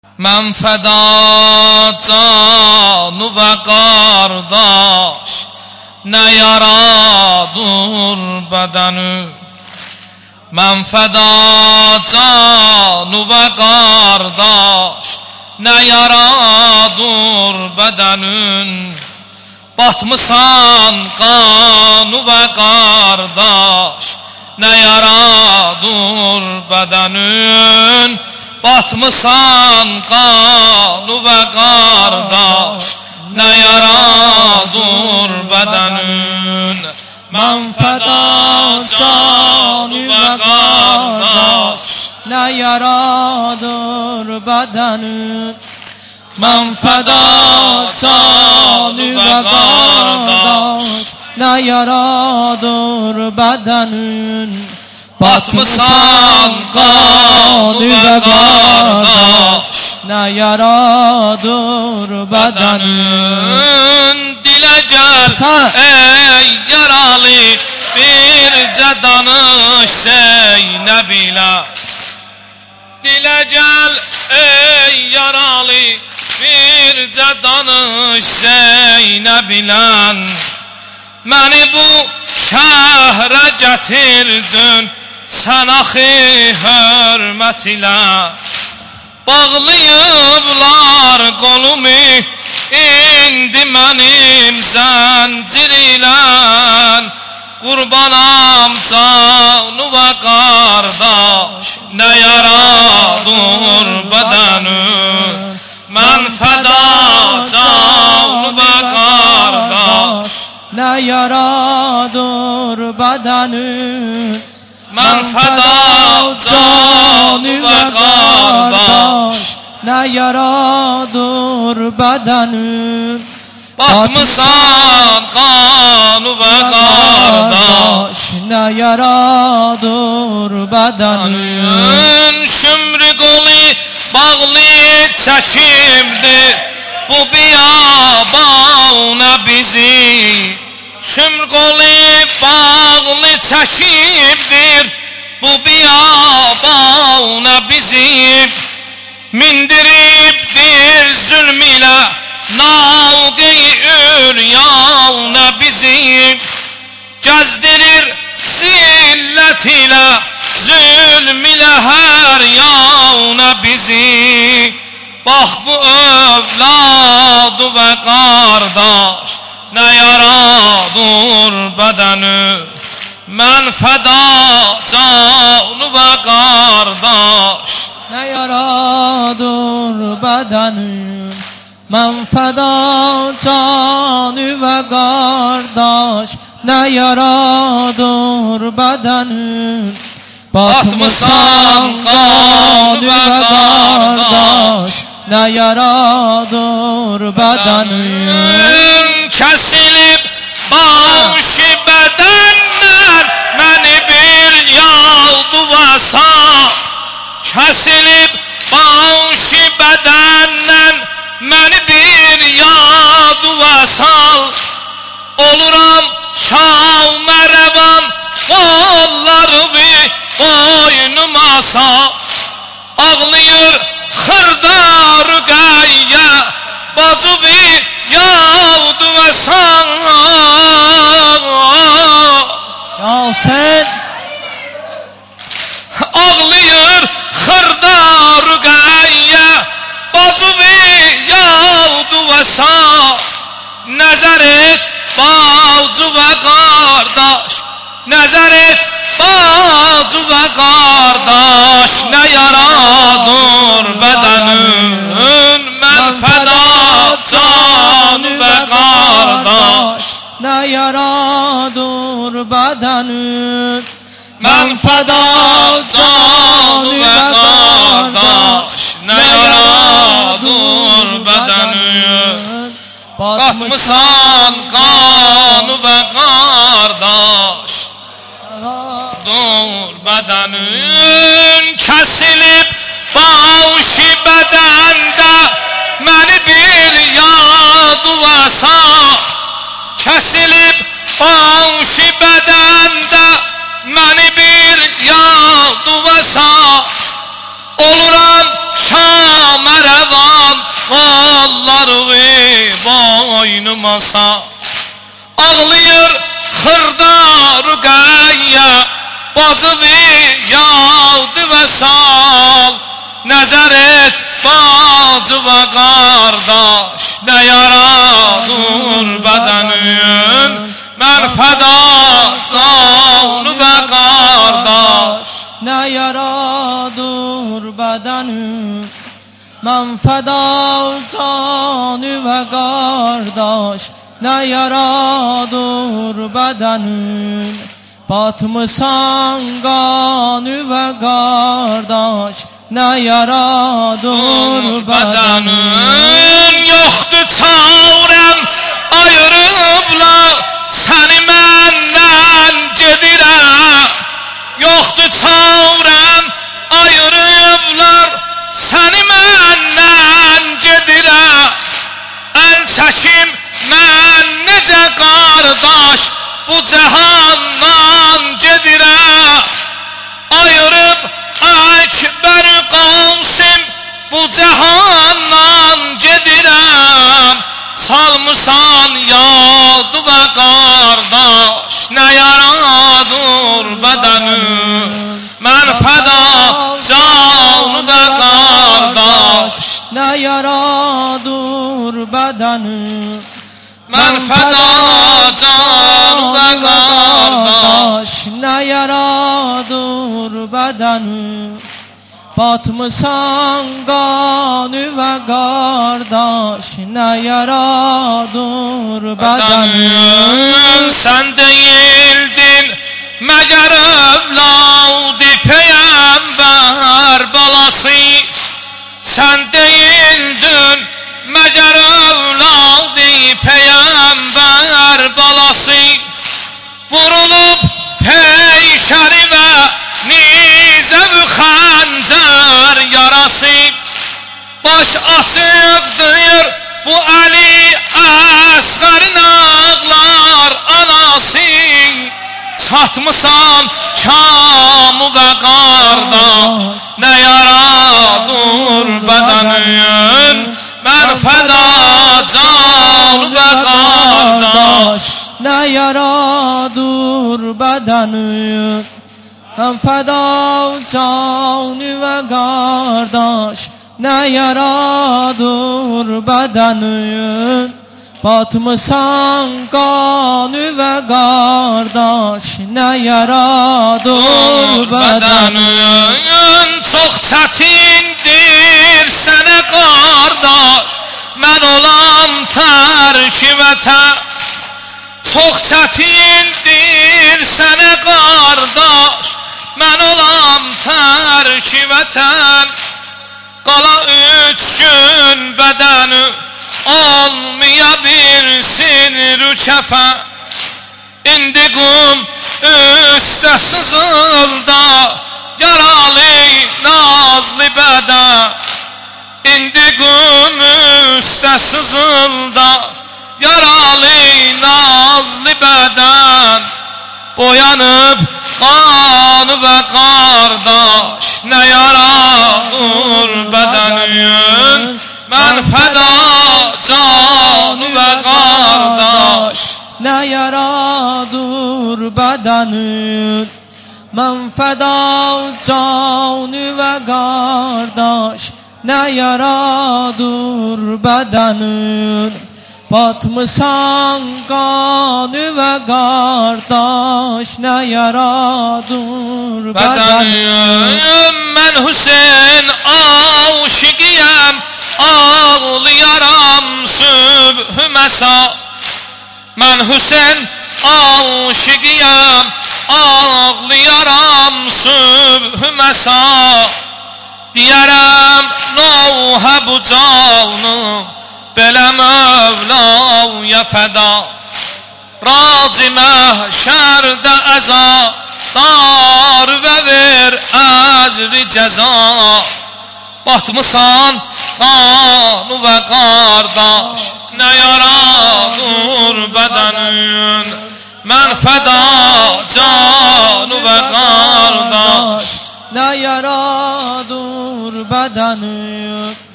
من فدا جان و قارداش نیارادور بدن من فدا جان و قارداش نیارادور بدن batmısan qan və qardaş nə yaradır bədənin batmısan qan və qardaş nə yaradır bədənin mən fəda can və qardaş nə yaradır bədənin من فدا جان و قارداش نیارادور بدن batmısan qan və qardaş نیارادور بدن dilə gəl ey yaralı bircə danış Zeynəb ilə dilə gəl ey yaralı bircə danış Zeynəb ilə məni bu şəhrə gətirdin sən axı hörmət ilə bağlayıblar qolumu indi mənim zəncir ilə qurbanam canı və qardaş nə yaradır bədənin من فدا جان و قارداش نیارادور بدن من فدا جان و قارداش نیارادور بدن batmısan qan və qardaş نیارادور بدن şümrü qolu bağlı çəkimdir bu biyabana bizi şümr qolu bağlı çəkimdir bu biyabana bizi mindiribdir zülm ilə naği üryana bizi gəzdirir zillət ilə zülm ilə hər yana bizi bax bu övladı və qardaş nə yaradır bədəni mən fəda canı və qardaş nə yaradır bədəni mən fəda canı və qardaş nə yaradır bədəni batmısan qan və qardaş nə yaradır bədənin kəsilib başı bədənlər məni bir yaldı və sağ kəsilib başı bədənlər məni bir yaldı və sal oluram şamərəvam qollarımı boynuma sal ağlayır xırdar qayya bacıvi yavdu və sal ya sen ağlayır xırdar qayya bacıvi yavdu və sal nəzər et bacı və qardaş nəzər et bacı və qardaş nə yaradır bədənin mən fəda can və qardaş nə yaradır bədənin mən fəda can və qardaş nə yaradır bədənin batmısan qan və qardaş dur bədənin kəsilib başı bədəndə məni bir yadu və sağ kəsilib başı bədəndə məni bir yadu və sağ oluram şamərə boynuma sal. Ağlayır xırda Rüqəyyə, bacıvi yağdı və sal. Nəzər et bacı və qardaş, nə yaradır bədənin. Mən fəda canı və qardaş, nə yaradır bədənin. Mən fəda canı və qardaş, nə yaradır bədənin. Batmısan qanı və qardaş, nə yaradır bədənin. Yoxdur çarəm, ayırıblar səni məndən gedirəm. Yoxdur çarəm, ayırıblar səni məndən gedirəm. Əl çəkim mən necə qardaş, bu cəhandan gedirəm. Ayırıb Əkbər Qasim, bu cəhandan gedirəm. Salmısan yad və qardaş, nə yaradır bədənin. Mən fəda can və qardaş, nə yaradır bədənin. Mən fəda can və qardaş, nə yaradır bədənin. Batmısan qanı və qardaş, nə yaradır bədənin. Sən deyildin məgər övladı Peyğəmbər balası. Sən deyildin məgər övladı Peyğəmbər balası. Vurulub peşəri və nizə və xəncər yarası. Baş açıqdır bu Əli Əsğərin ağlar anası. Çatmısan Şamı və qardaş, nə yaradır bədənin. Mən fəda can və qardaş, nə yaradır bədənin. Mən fəda canı və qardaş, nə yaradır bədənin. Batmısan qanı və qardaş, nə yaradır bədənin. Çox çətindir sənə qardaş, mən olam tərki vətən. Çox çətindir sənə qardaş, mən olam tərki vətən. Qala 3 gün bədəni olmaya bilsin rükəfən. İndi qum üstə sızılda yaralı nazlı bədən. İndi qum üstə sızılda yaralı nazlı bədən. Boyanıb qanı və qardaş, nə yaradır bədənin. Mən fəda canı və qardaş, nə yaradır bədənin. Mən fəda canı və qardaş, nə yaradır bədənin. Batmısan qanı və qardaş, nə yaradır bədənin. Mən Hüseyn aşiqiyəm, ağlayaram sübhü məsa. Mən Hüseyn aşiqiyəm, ağlayaram sübhü məsa. Deyərəm Nuhə bu canım, belə Mövlaya fəda. Raci məhşərdə əzadar və ver əcri cəza. Batmısan qanı və qardaş, nə yaradır bədənin. Mən fəda canı və qardaş, nə yaradır bədənin.